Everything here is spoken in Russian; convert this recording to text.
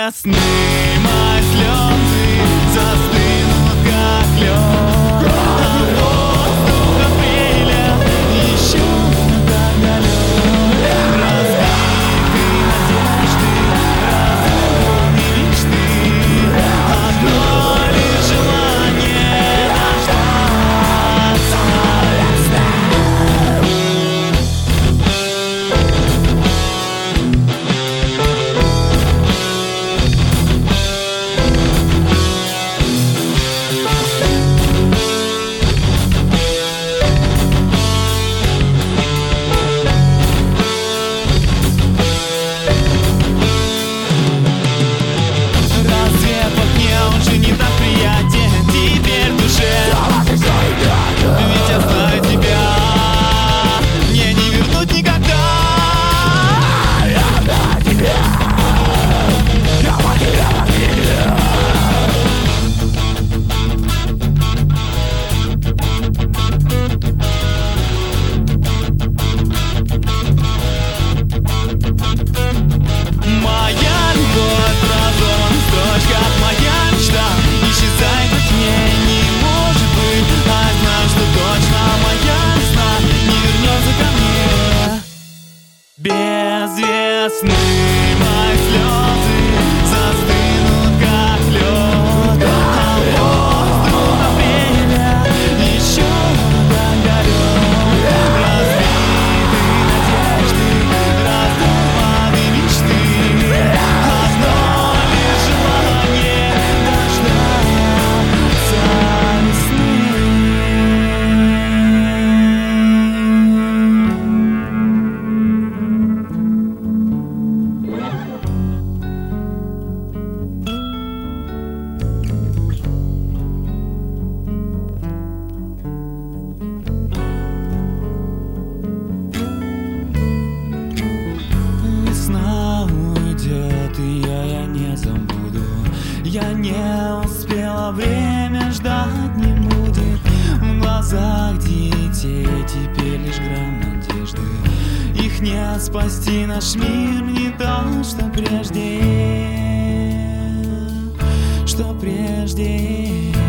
весны мои слезы застынут, как лед. А воздух апреля еще так далек. Разбиты надежды, разорваны мечты. Одно лишь желание дождаться весны. Ведь я знаю тебя, мне не вернуть никогда. Я тебя, я потерял тебя. Моя любовь разорвана в строчках, моя мечта исчезает во тьме. Не может быть, а я знаю, что точно моя весна не вернется ко мне. Без весны мои слезы застынут, как лед. А воздух апреля еще так далек. Разбиты надежды, раздорваны мечты. Одно лишь желание дождаться весны. Весна уйдет, и я не забуду. Я не успела, время ждать не будет. В глазах детей теперь лишь грамм надежды. Их не спасти, наш мир не то, что прежде, что прежде.